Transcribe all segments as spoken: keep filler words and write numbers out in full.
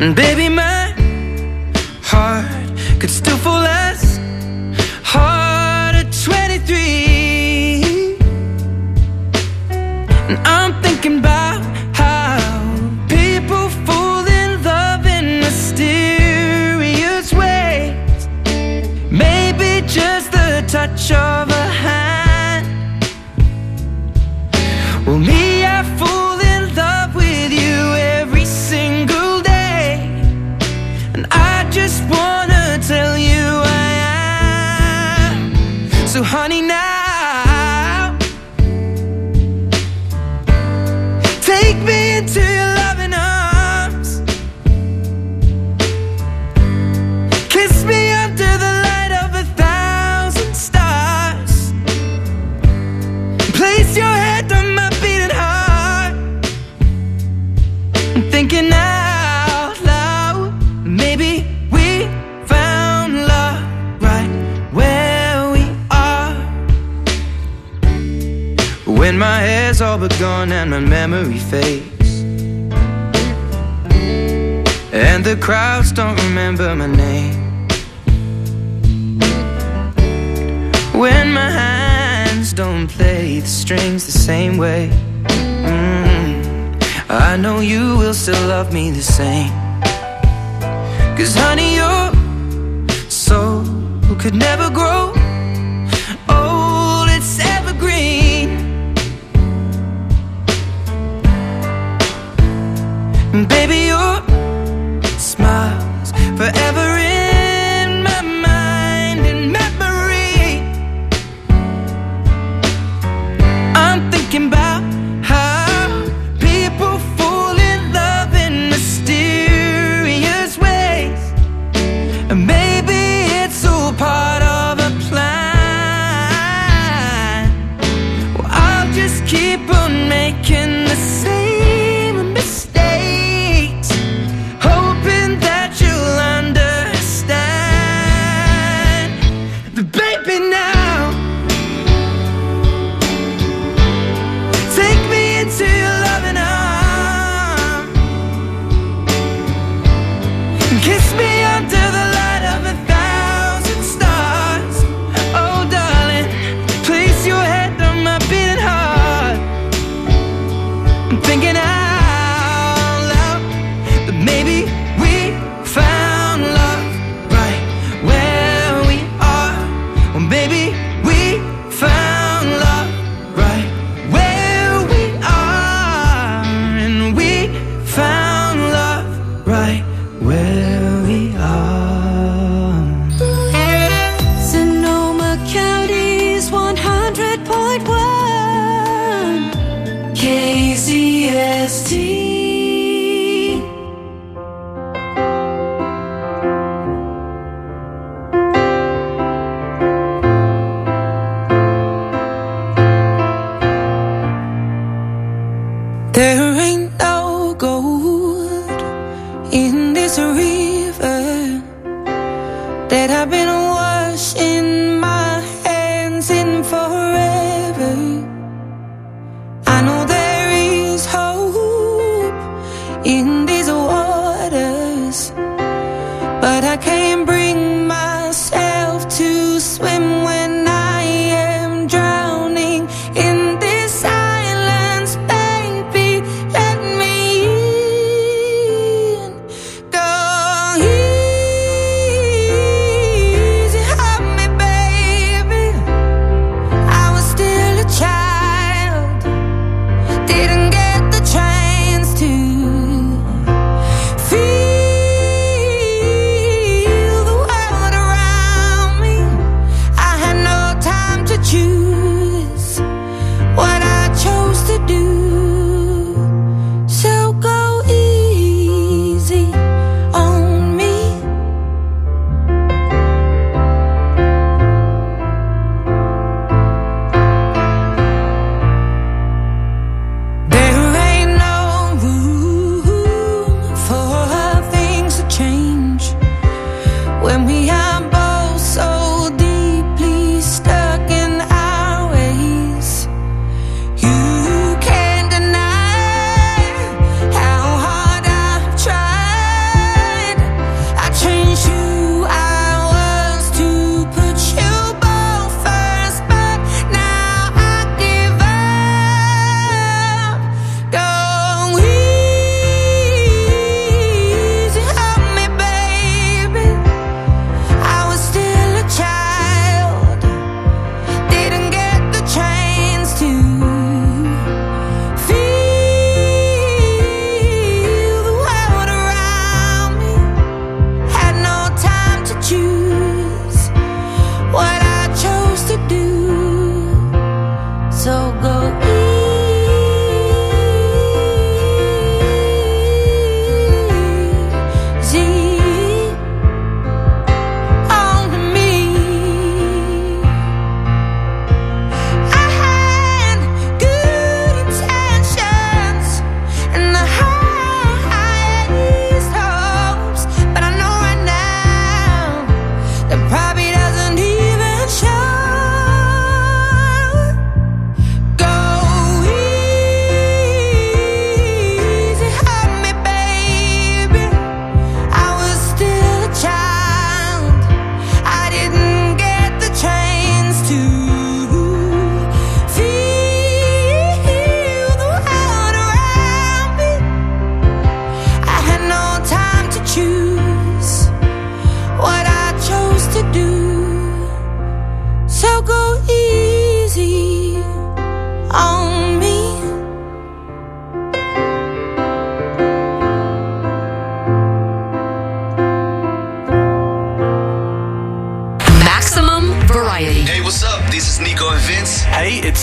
And baby, my heart could still fall less hard at twenty-three. And I'm thinking about how people fall in love in mysterious ways. Maybe just the touch of a hand. Well, me, I fall in love with you every single day, and I just wanna tell you I am. So honey, now take me into your loving arms, kiss me under the light of a thousand stars, place your head on my beating heart. I'm thinking out loud, maybe we found love right where we are. When my hair's all but gone and my memory fades, and the crowds don't remember my name, when my hands don't play the strings the same way, mm, I know you will still love me the same. Cause honey, your soul could never grow old, it's evergreen. And baby, your smile's forever in my mind and memory. I'm thinking about how people fall in love in mysterious ways, and maybe it's all part of a plan. Well, I'll just keep on making the same mistakes, hoping that you'll understand. But baby, now take me into your loving arms, kiss me under the light of a thousand stars. Oh darling, place your head on my beating heart. I'm thinking out loud that maybe we found love right where we are. Well, maybe we found love right where we are, and we found love right where we are. Sonoma County's one hundred point one K C S T. There ain't no gold in this river that I've been washing my hands in forever. I know there is hope in these waters, but I can't bring myself to swim when I am drowning in this silence. Baby, let me in. Go easy on me, baby. I was still a child, didn't get the chance to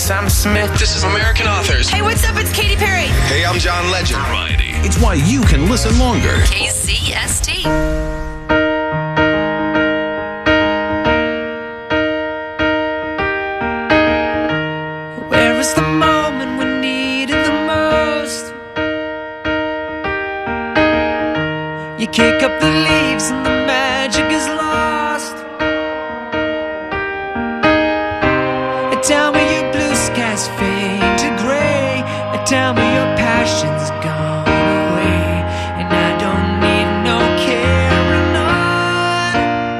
Sam Smith. This is American Authors. Hey, what's up? It's Katy Perry. Hey, I'm John Legend. Variety. It's why you can listen longer. K Z S T. Where is the moment we needed the most? You kick up the leaves and the magic is lost. Tell me your blue skies fade to gray. Tell me your passion's gone away, and I don't need no carrying on.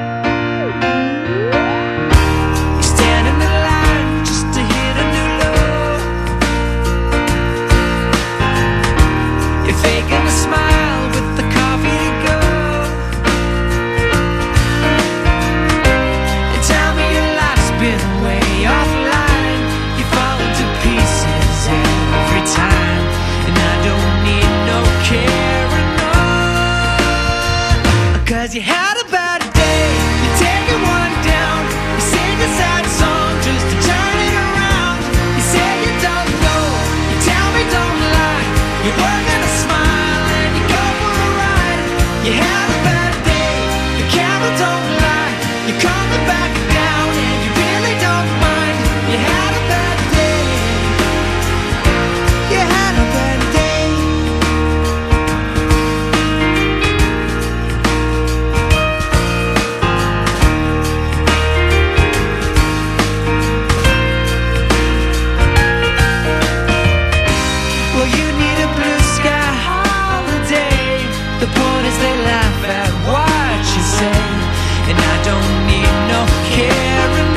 You stand in the line just to hit a new low. You're faking a smile with the coffee to go. And tell me your life's been way offline. You fall into pieces every time, and I don't need no carrying on. Cause you had a bad day, you take it one down. You sing a sad song just to turn it around. You say you don't know, you tell me don't lie. You're working a smile and you go for a ride. You had a bad day, the camera don't lie. You're coming back down and you really don't mind. You had a bad day. You had a bad day. Well, you need a blue sky holiday. The point is they laugh at what you say, and I don't need no carrying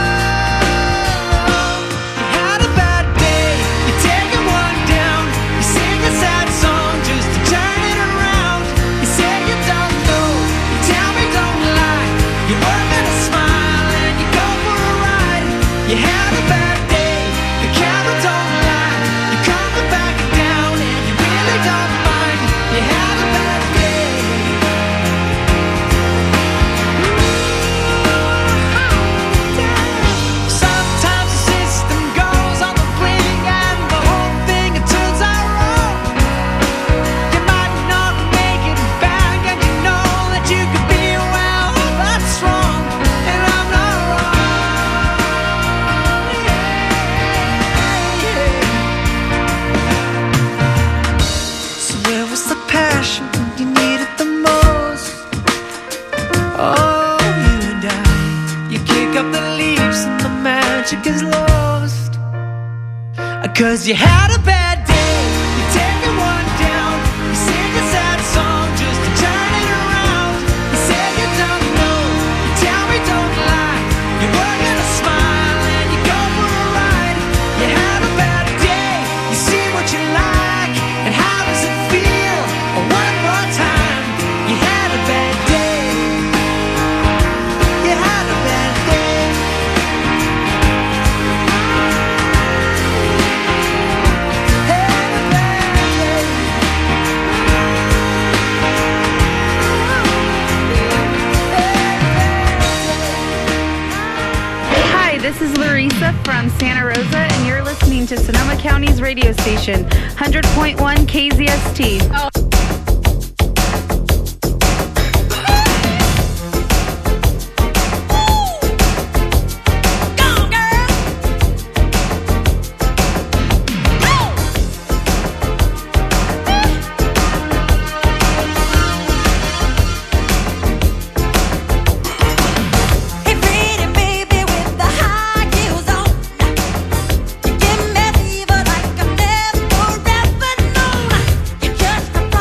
on. You had a bad day, you take it one down. You sing a sad song just to turn it around. You say you don't know, you tell me don't lie. You're working a smile and you go for a ride. You had a bad day, the camera don't lie. You're coming back down and you really don't mind. You had a bad day. Sometimes the system goes on the blink and the whole thing it turns out wrong. You might not make it back and you know that you could be well, that's wrong, and I'm not wrong. Yeah, yeah. So where was the passion when you needed the most? Oh, you and I, you kick up the leaves and the magic is lost. Cause you had a bad day, you take it one down. You sing a sad song just to turn it around. You say you don't know, you tell me don't lie. You're working a smile and you go for a ride. You had a bad day, you see what you like, and how does it feel? Oh, one more time, you had a bad day. You had a bad day. Had a bad day. Hi, this is Larissa from Santa Rosa, and you're listening to Sonoma County's radio station, one hundred point one K Z S T. Hey, pretty baby with the high heels on. You give me fever like I've never ever known. You're just a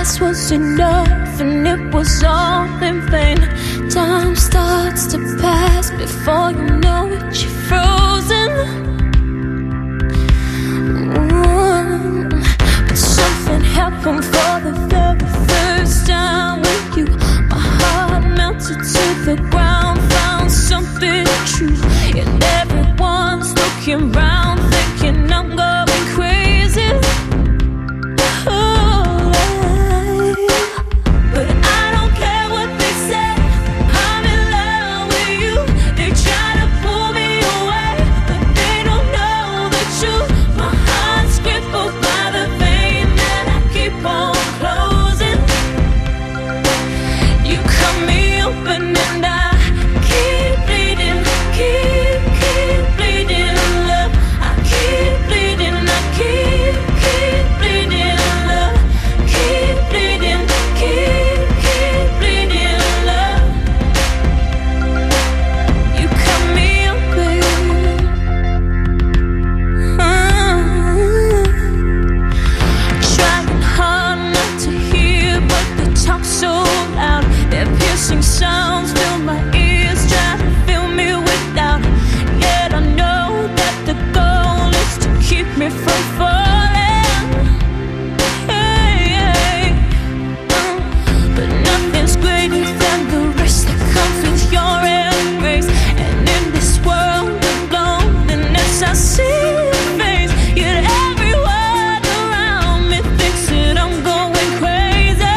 past was enough, and it was all in vain. Time starts to pass before you know it, you're frozen. Ooh. But something happened for the very first time with you. My heart melted to the ground, found something true, and everyone's looking round, thinking I'm going crazy. Oh, but I don't care what they say. I'm in love with you. They try to pull me away, but they don't know the truth. My heart's crippled by the vein that I keep on closing. You cut me open and I keep bleeding, keep, keep bleeding, love. I keep bleeding, I keep, keep bleeding, love. Keep bleeding, keep, keep bleeding, love. You cut me open. uh, Trying hard not to hear, but they talk so loud. Their piercing sounds fill my ears, try to fill me with doubt. Yet I know that the goal is to keep me from falling. Hey, hey. Uh, but nothing's greater than the rest that comes with your embrace. And in this world of loneliness, I see your face. Yet everyone around me thinks that I'm going crazy.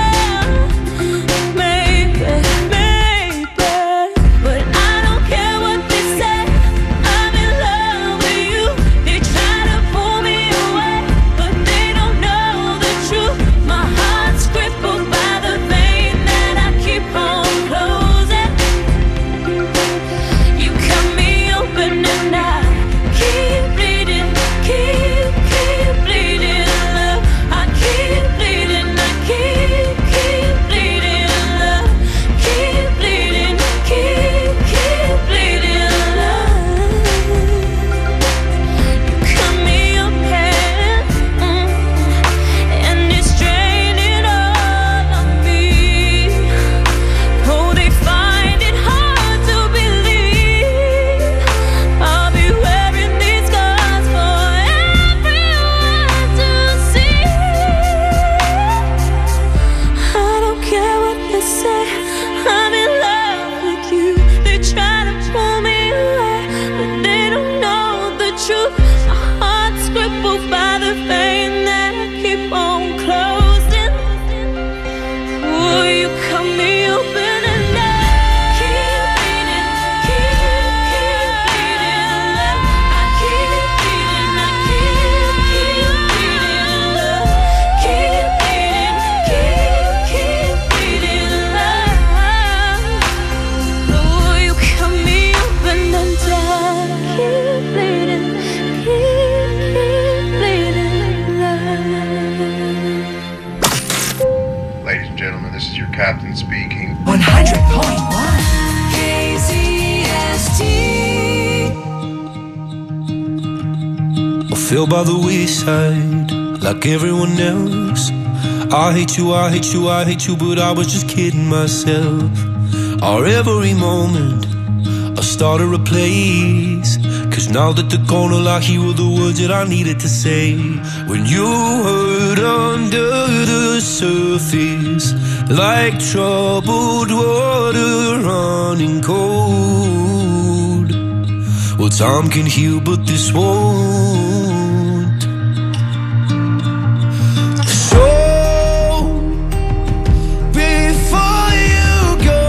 Maybe, maybe, but I don't care what they say. I'm in love with you. They try to pull me away, but they don't know the truth. My heart's crippled by the vein that I keep on closing. You cut me open and I keep bleeding, keep, keep bleeding, love. I keep bleeding, I keep, keep bleeding, love. Keep bleeding, keep, keep bleeding, love. You cut me open, mm, and it's draining all of me. Oh, they find it hard to believe I'll be wearing these scars for everyone to see. I don't care what they say. I'm in love with you. They try to pull me away, but they don't know the truth. My heart's crippled by the vein that I keep on closing. Oh, you cut me open and I keep bleeding, keep, keep bleeding, love. I keep bleeding, I keep, keep bleeding, love. Keep bleeding, keep, keep bleeding, love. Oh, you cut me open and I keep bleeding, keep, keep bleeding, love. Ladies and gentlemen, this is your captain speaking. one hundred point one K Z S T. I fell by the wayside like everyone else. I hate you, I hate you, I hate you, but I was just kidding myself. Our every moment I started a place, cause now that they're gone, all I hear were the words that I needed to say. When you hurt under the surface, like troubled water running cold. Well, time can heal, but this won't. So, before you go,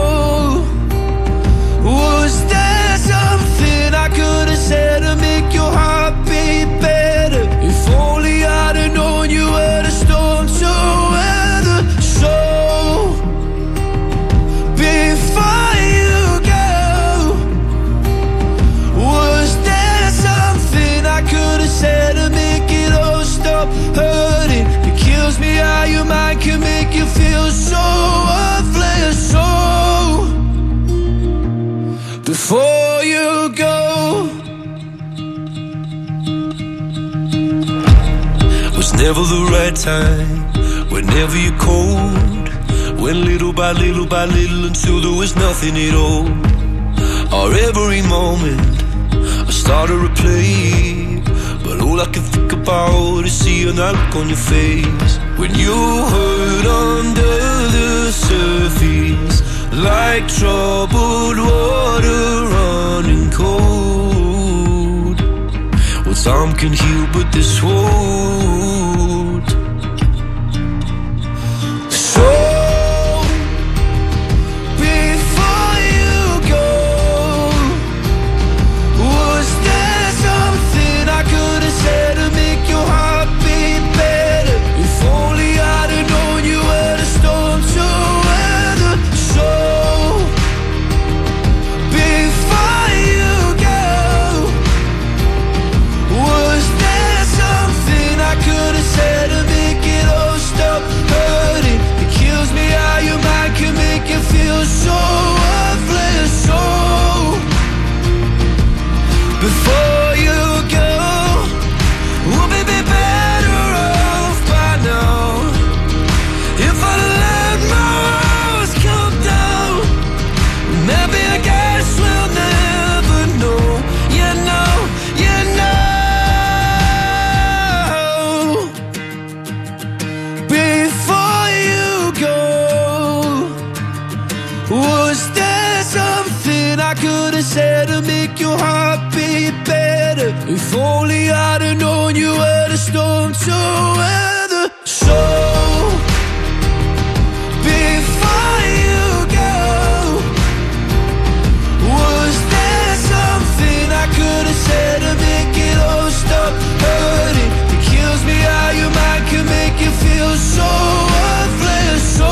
was there something I could have said to make your heart beat better? If only I'd have known you were the storm to weather. So, before you go, was there something I could have said to make it all stop hurting? It kills me how your mind can make you feel so worthless. So, before you go, was never the right time whenever you're cold. Went little by little by little until there was nothing at all. Or every moment I started to play, but all I can think about is seeing that look on your face when you hurt under the surface, like troubled water running cold. Well, time can heal, but this won't. So before you go, was there something I could have said to make your heart beat better? If only I'd have known you were the storm to weather. So before you go, was there something I could have said to make it all stop hurting? It kills me how your mind can make you feel so worthless. So before you go, we'll be be better off by now. If I let my walls come down, maybe I guess we'll never know. You know, you know. Before you go, was there something I could have said to make your heart beat better? If only I'd have known you were the storm to weather. So before you go, was there something I could have said to make it all stop hurting? It kills me how your mind can make you feel so worthless. So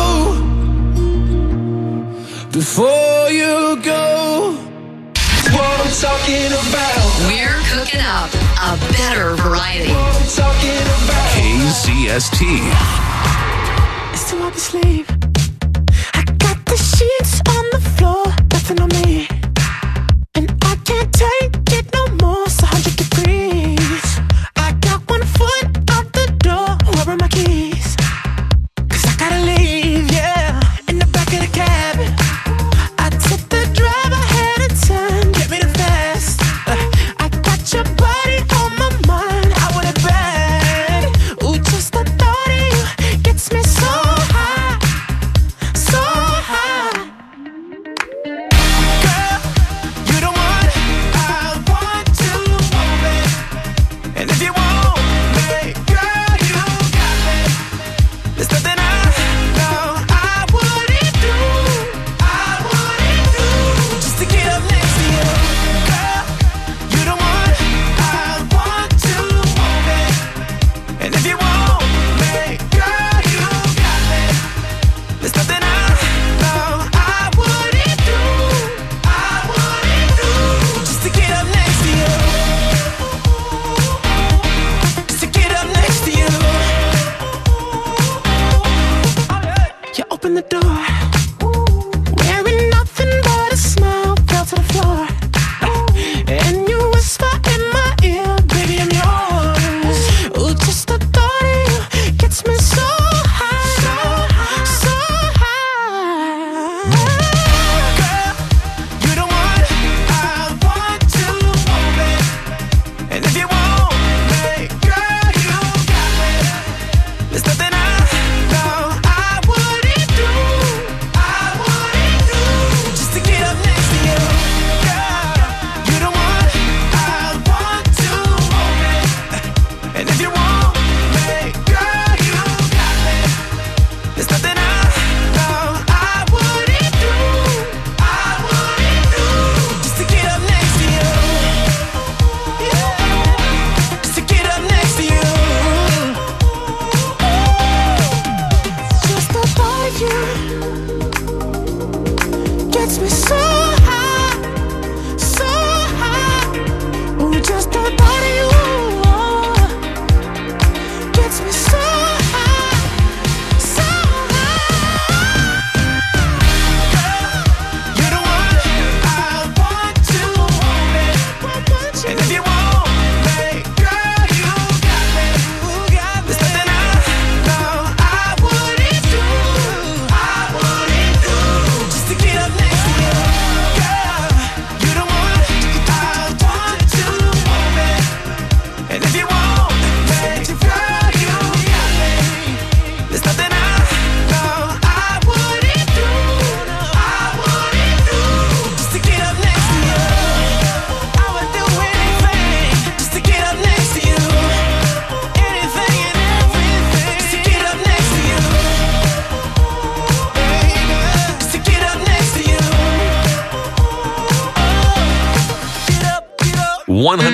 before you go, what I'm talking about, We're cooking up a better variety. what I'm talking about. K Z S T. It's too hard to sleep. I got the sheets on the floor, nothing on me, and I can't take it no more. It's a hundred degrees. I got one foot out the door. Where are my keys? 'Cause I gotta leave, yeah. In the back of the cab, I took the drive ahead of time. Get me the fast. Uh, I got your body on my mind. I want it bad. Ooh, just the thought of you gets me so high, so high. Girl,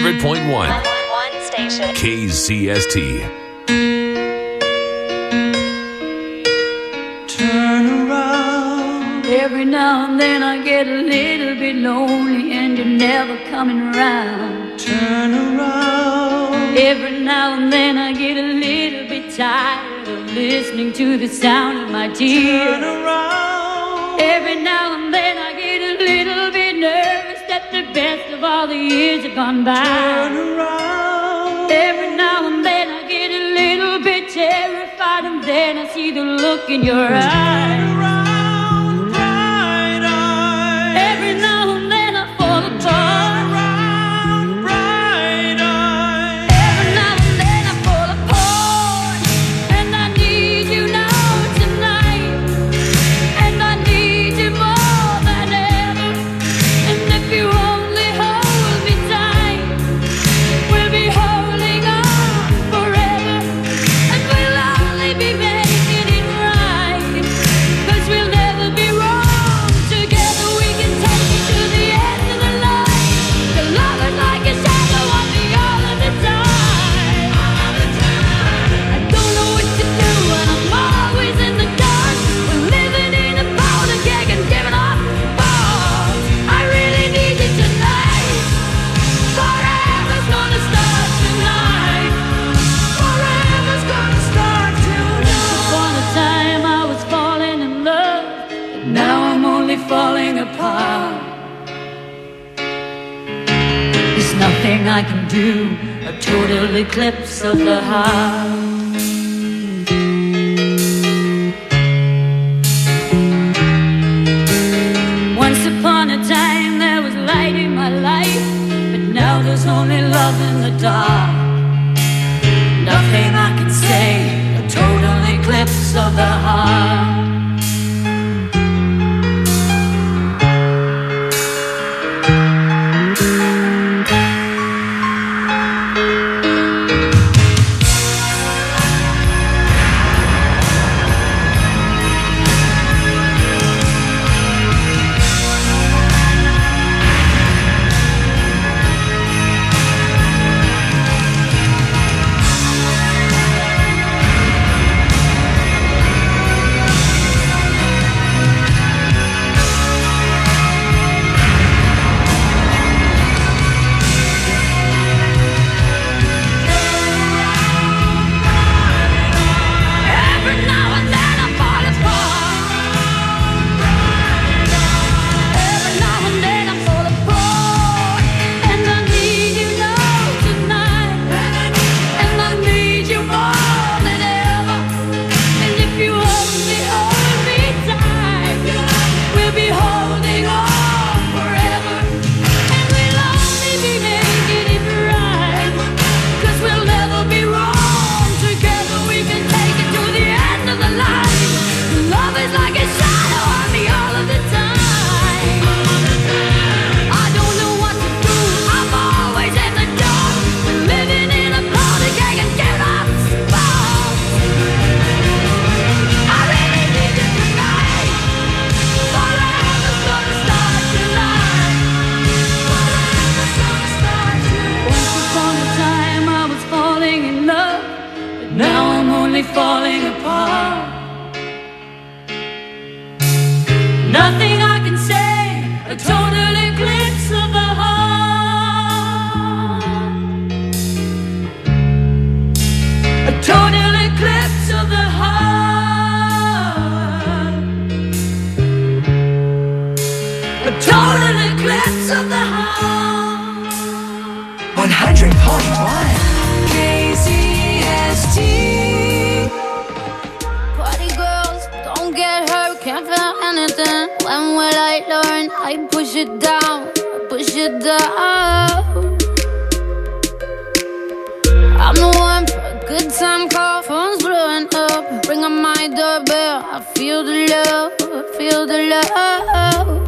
hundred point one. One station. K Z S T. Turn around. Every now and then I get a little bit lonely and you're never coming around. Turn around. Every now and then I get a little bit tired of listening to the sound of my tears. Turn around. Every now and then I get a little bit nervous that the best of all the years have gone by. Turn around. Every now and then I get a little bit terrified, and then I see the look in your eyes. Turn around, bright eyes. Every now and then I fall apart. Turn around, bright eyes. Every now and then I fall apart, and I need you now tonight, and I need you more than ever. And if you only hold me tight, we'll be holding on forever, and we'll only be making it right, 'cause we'll never be wrong. Together we can take it to the end of the line. The love is like a shadow on me all of the time. I don't know what to do and I'm always in the dark. We're living in a powder keg and giving up balls. I really need you tonight. Forever's gonna start tonight. Forever's gonna start tonight. Upon a time I was falling in love, but now I'm only falling apart. There's nothing I can do, a total eclipse of the heart. Once upon a time there was light in my life, but now there's only love in the dark. Nothing I can say, a total eclipse of the heart. Every now and then I fall apart. Every now and then I fall apart, and I need you now tonight, and I need you more than ever. And if you only hold me tight, we'll be holding on forever, and we'll only be making it right, 'cause we'll never be wrong. Together we can take it to the end of the line. Love is like a shadow on me all of the time. I don't know what to do, I'm always in the dark. Living in a powder keg and giving up sparks. I really need you tonight. Forever's gonna start tonight. Forever's gonna start tonight. Once upon a time I was falling in love, but now I'm only falling apart. Nothing I can say, a total eclipse of the heart. A total eclipse of the heart. A total eclipse of the heart. one hundred point one. K Z S T. Party girls, don't get hurt, can't feel anything. When will I learn? I push it down, I push it down. I'm the one for a good time call, phone's blowing up. Ring on my doorbell, I feel the love, I feel the love.